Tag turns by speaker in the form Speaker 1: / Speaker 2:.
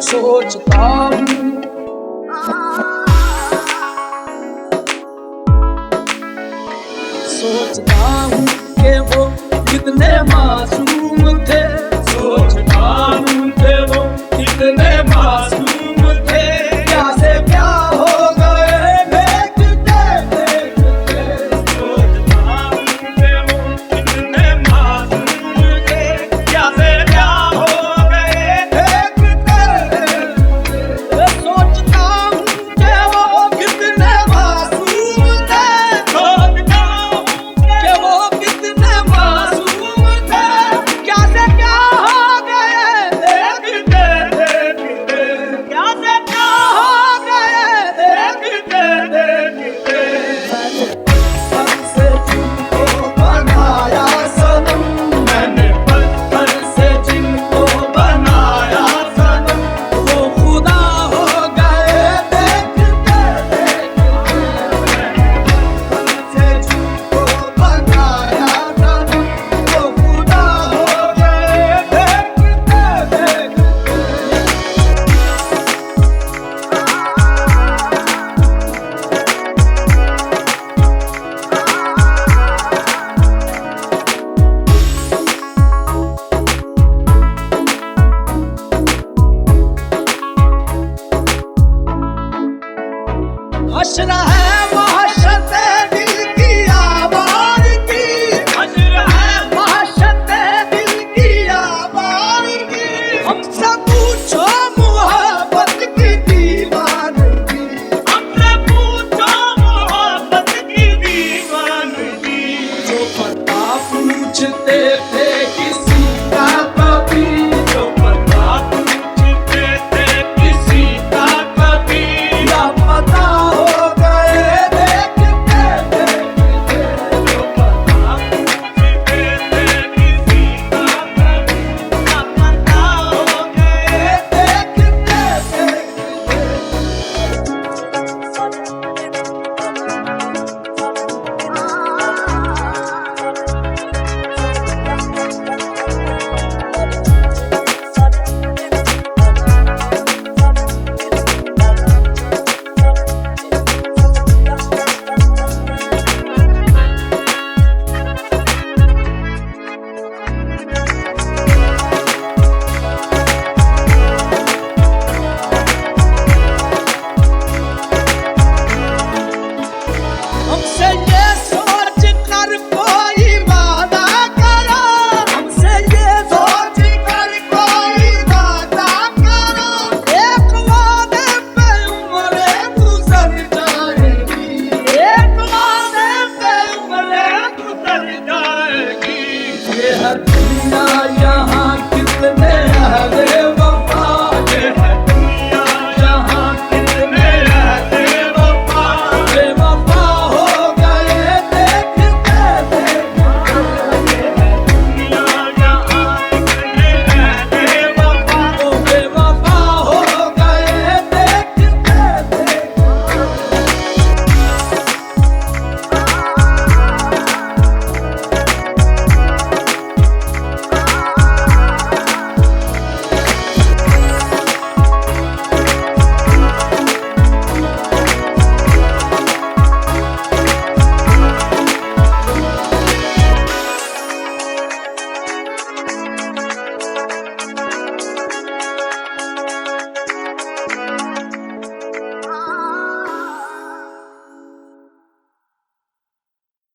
Speaker 1: सोचता हूँ सोचता हूँ कि वो कितने मासूम थे, सोचता हूँ कि वो कितने मासूम थे। क्या से क्या हो गए देखते देखते, सोचता हूँ कि वो कितने मासूम थे। क्या से क्या हो गए देखते देखते, सोचता हूँ कि वो कितने मासूम थे, सोचता हूँ कि वो कितने मासूम थे। क्या से क्या हो गए देखते देखते, क्या से क्या हो गए देखते देखते। पत्थर से जिनको बनाया सनम, मैंने पत्थर से जिनको बनाया सनम, वो खुदा हो गए देखते देखते। पत्थर से जिनको बनाया सनम, वो खुदा हो गए देखते देखते। हश्र है